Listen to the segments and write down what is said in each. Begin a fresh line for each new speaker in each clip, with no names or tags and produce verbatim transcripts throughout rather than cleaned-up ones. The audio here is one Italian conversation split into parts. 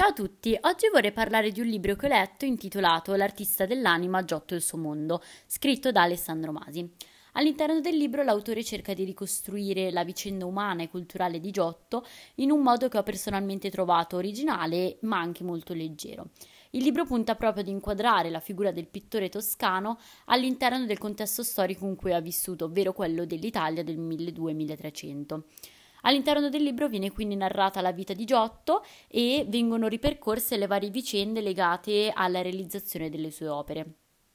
Ciao a tutti, oggi vorrei parlare di un libro che ho letto intitolato L'artista dell'anima, Giotto e il suo mondo, scritto da Alessandro Masi. All'interno del libro l'autore cerca di ricostruire la vicenda umana e culturale di Giotto in un modo che ho personalmente trovato originale ma anche molto leggero. Il libro punta proprio ad inquadrare la figura del pittore toscano all'interno del contesto storico in cui ha vissuto, ovvero quello dell'Italia del milleduecento-milletrecento. All'interno del libro viene quindi narrata la vita di Giotto e vengono ripercorse le varie vicende legate alla realizzazione delle sue opere.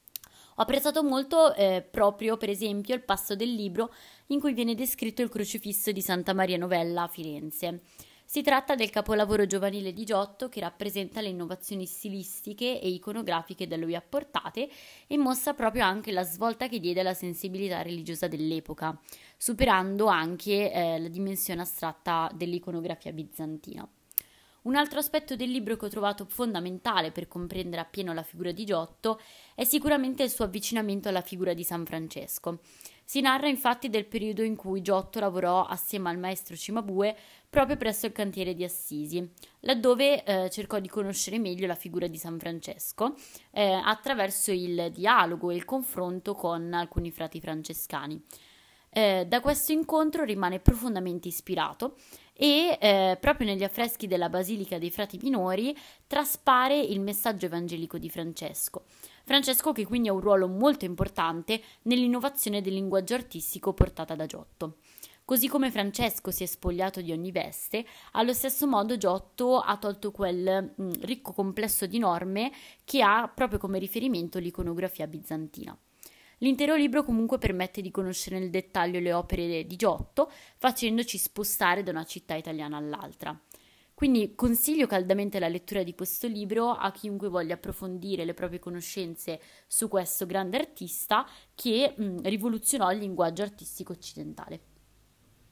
Ho apprezzato molto eh, proprio, per esempio, il passo del libro in cui viene descritto il crocifisso di Santa Maria Novella a Firenze. Si tratta del capolavoro giovanile di Giotto che rappresenta le innovazioni stilistiche e iconografiche da lui apportate e mostra proprio anche la svolta che diede alla sensibilità religiosa dell'epoca, superando anche eh, la dimensione astratta dell'iconografia bizantina. Un altro aspetto del libro che ho trovato fondamentale per comprendere appieno la figura di Giotto è sicuramente il suo avvicinamento alla figura di San Francesco. Si narra infatti del periodo in cui Giotto lavorò assieme al maestro Cimabue proprio presso il cantiere di Assisi, laddove eh, cercò di conoscere meglio la figura di San Francesco eh, attraverso il dialogo e il confronto con alcuni frati francescani. Eh, da questo incontro rimane profondamente ispirato e eh, proprio negli affreschi della Basilica dei Frati Minori traspare il messaggio evangelico di Francesco. Francesco che quindi ha un ruolo molto importante nell'innovazione del linguaggio artistico portata da Giotto. Così come Francesco si è spogliato di ogni veste, allo stesso modo Giotto ha tolto quel mh, ricco complesso di norme che ha proprio come riferimento l'iconografia bizantina. L'intero libro comunque permette di conoscere nel dettaglio le opere di Giotto, facendoci spostare da una città italiana all'altra. Quindi consiglio caldamente la lettura di questo libro a chiunque voglia approfondire le proprie conoscenze su questo grande artista che mh, rivoluzionò il linguaggio artistico occidentale.